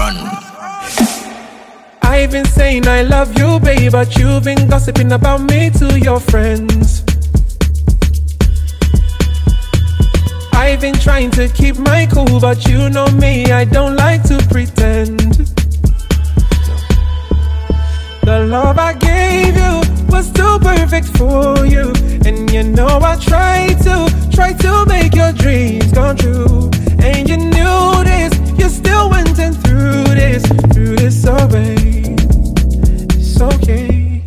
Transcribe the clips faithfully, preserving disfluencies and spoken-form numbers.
run. I've been saying I love you, babe, but you've been gossiping about me to your friends. I've been trying to keep my cool, but you know me, I don't like to pretend. The love I gave you was too perfect for you, and you know I tried to, tried to make your dreams come true. And you knew this, you still went and threw this, threw this away. It's okay.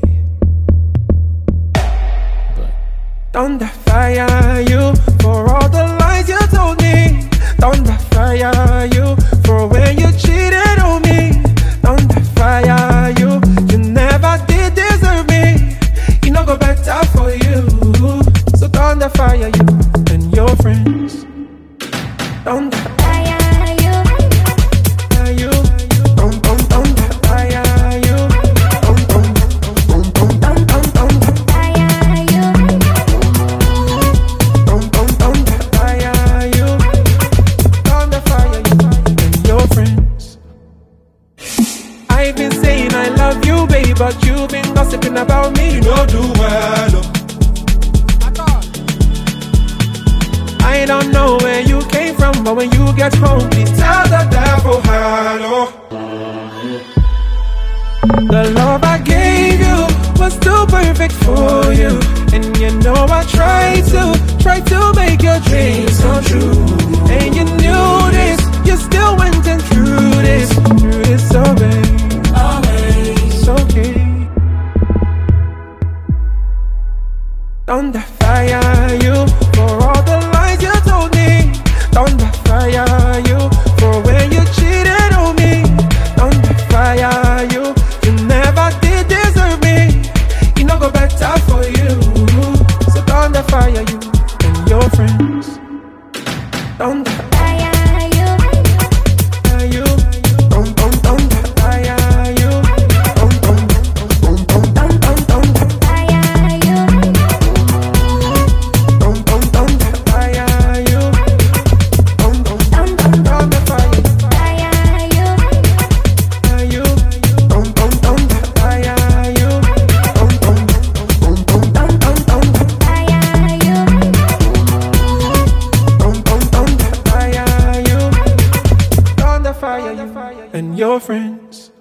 Thunder fire you for all the lies you told me. Thunder fire you for when you cheated on me. Thunder fire you, you never did deserve me. You know go better for you. So thunder fire you and your friends. Thunder fire you, fire you, dum dum thunder fire you, dum dum dum dum dum dum thunder fire you, dum dum thunder fire you, thunder fire you and your friends. I've been saying I love you, babe, but you've been gossiping about me. You know do well. I don't know where you came from, but when you get home, please tell the devil hello. The love I gave you was too perfect for you, and you know I tried to, tried to make your dreams come true. And you knew this, you still went and threw this, threw this away. It's okay. Thunder fire you for all the lies you told me. Thunder fire you for when you cheated on me. Thunder fire you, you never did deserve me. You know go better for you. So thunder fire you and your friends. Thunder fire you, fire you, dum dum thunder fire you, dum dum dum dum dum dum thunder fire you, dum dum thunder fire you, dum dum dum dum thunder fire you, fire you, dum dum thunder fire you, dum dum dum dum dum dum thunder fire you, dum dum thunder fire you, thunder fire you and your friends.